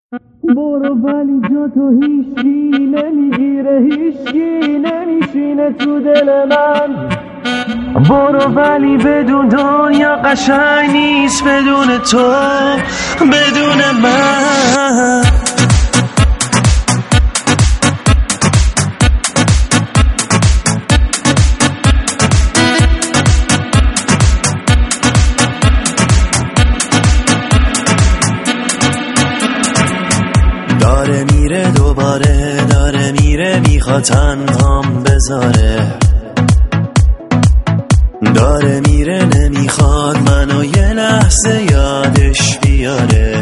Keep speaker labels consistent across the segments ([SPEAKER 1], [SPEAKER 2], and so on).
[SPEAKER 1] برو ولی جا تو هیچی نمیگیره، هیچی نمیشینه تو دل من. برو ولی بدون دنیا قشنگ نیست بدون تو، بدون من. داره میره دوباره، داره میره میخواد تنهام بذاره، داره میره نمیخواد منو یه لحظه یادش بیاره.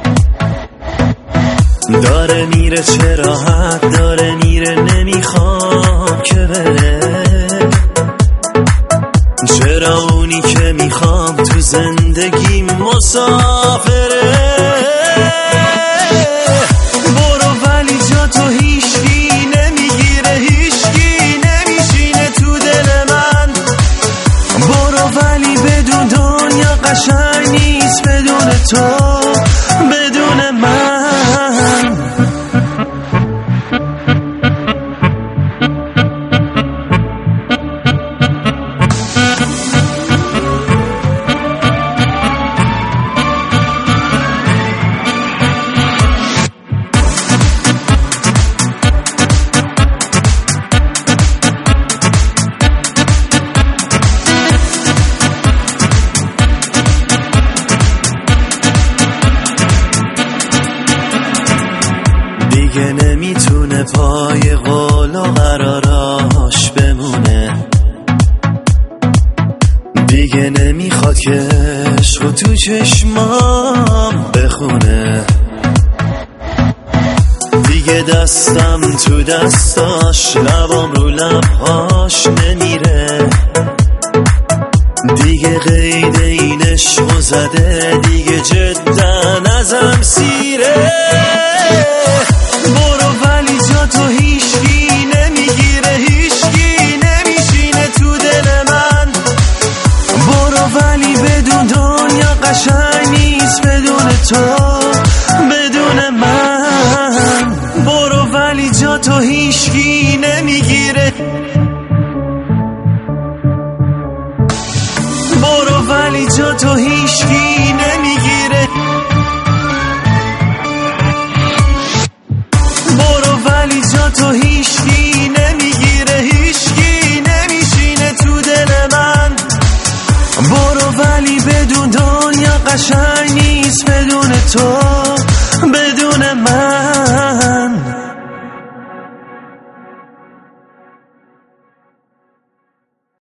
[SPEAKER 1] داره میره چه راحت، داره میره نمیخواد که بره. چرا اونی که میخوام تو زندگی مسافره. تو هیچکی نمیگیره، هیچکی نمیشینه تو دل من. برو ولی بدون دنیا قشنگ نیست بدون تو، بدون من. دیگه نمیتونه پای قول و قراراش بمونه، دیگه نمیخواد که عشق تو چشمام بخونه. دیگه دستم تو دستاش، لبام رو لبهاش نمیره. دیگه قید این عشقو زده، دیگه جدا ازم سیره. برو ولی جا تو هیچکی نمیگیره، هیچکی نمیشینه تو دل من. برو ولی بدون دنیا قشنگ نیست بدون تو، بدون من. برو ولی جا تو هیچکی نمیگیره. برو ولی جا تو هیچکی نمیگیره. ولی جا تو هیچکی نمیگیره، هیچکی نمیشینه تو دل من. برو ولی بدون دنیا قشنگ نیست بدون تو.